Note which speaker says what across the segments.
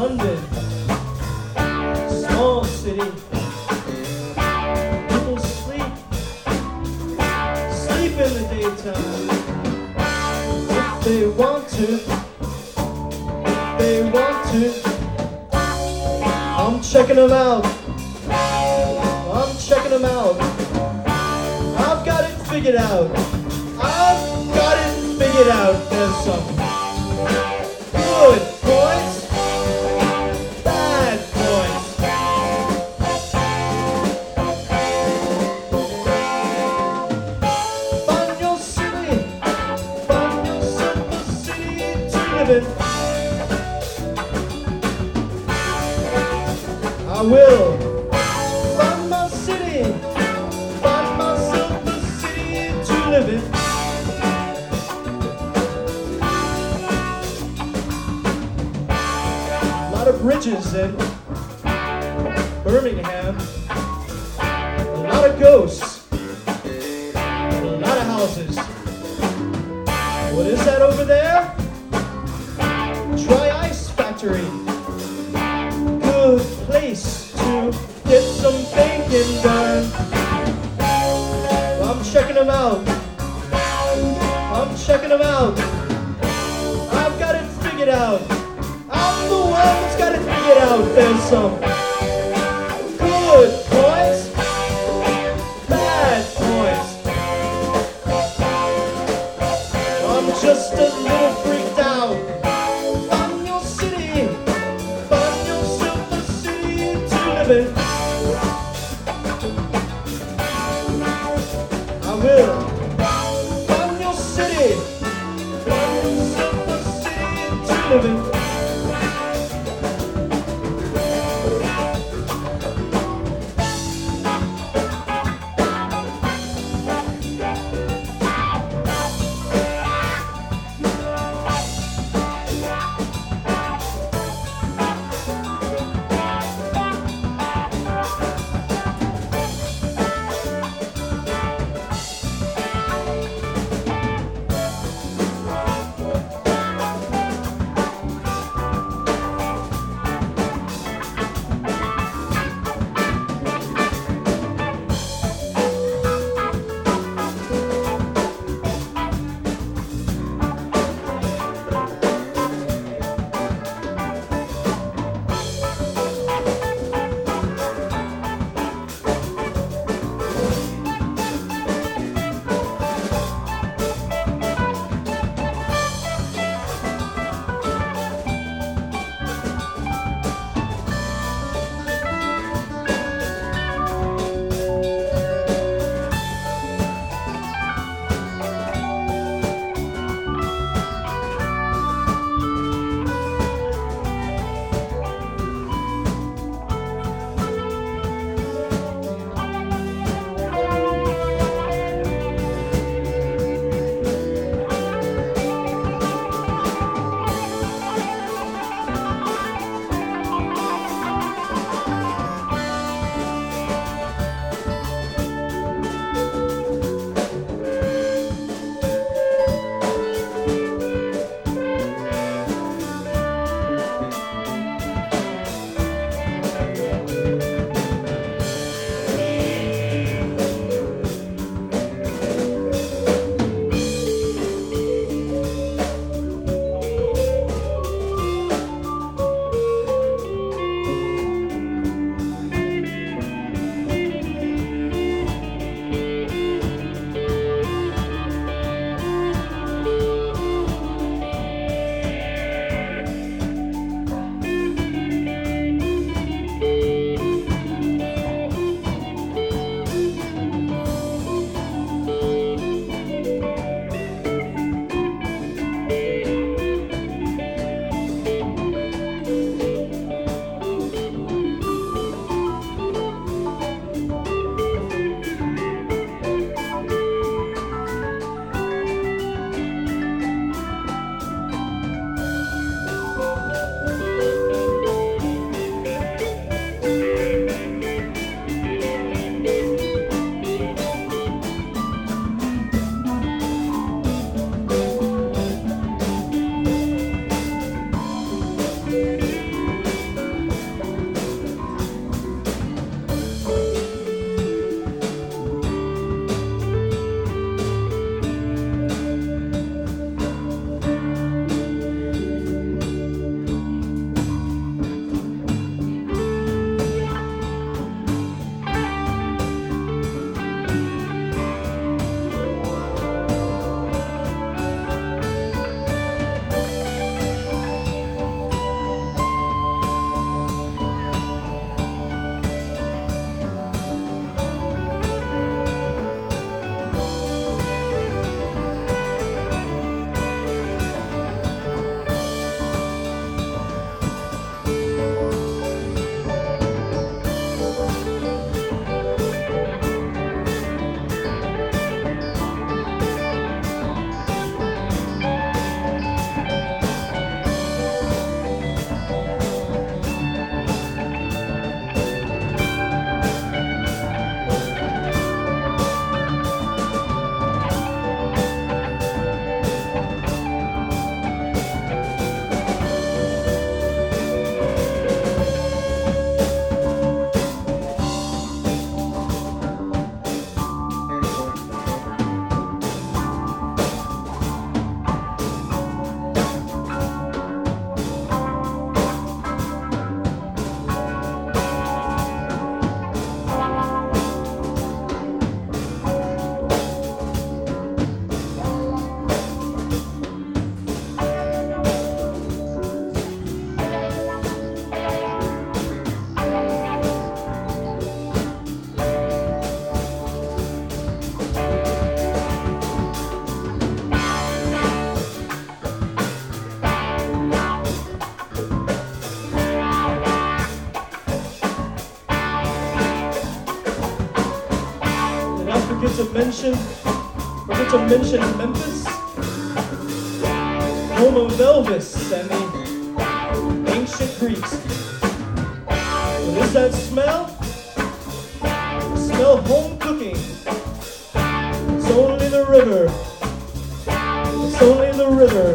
Speaker 1: London, small city. People sleep in the daytime. If they want to, if they want to. I'm checking them out. I'm checking them out. I've got it figured out. I've got it figured out. There's some good points, bad points. Find your city, find yourself a city to live in. I will find my city, find myself a city to live in. A lot of bridges in Birmingham, a lot of ghosts, a lot of houses. What is that over there? Dry ice factory. Good place to get some thinking done. I'm checking them out. I'm checking them out. I've got it figured out. I'm the one that's got it figured out. There's some good points, bad points. I'm just a little freaked out. Find your city, find yourself a city to live in. I will find your city, find yourself a city to live in. not forget to mention Memphis, home of Elvis and the ancient Greeks. What is that smell? Smell home cooking. It's only the river. It's only the river.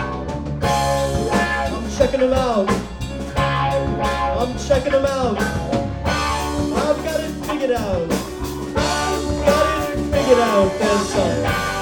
Speaker 1: I'm checking them out. I'm checking them out. I've got it figured out. I've got it figured out. There's some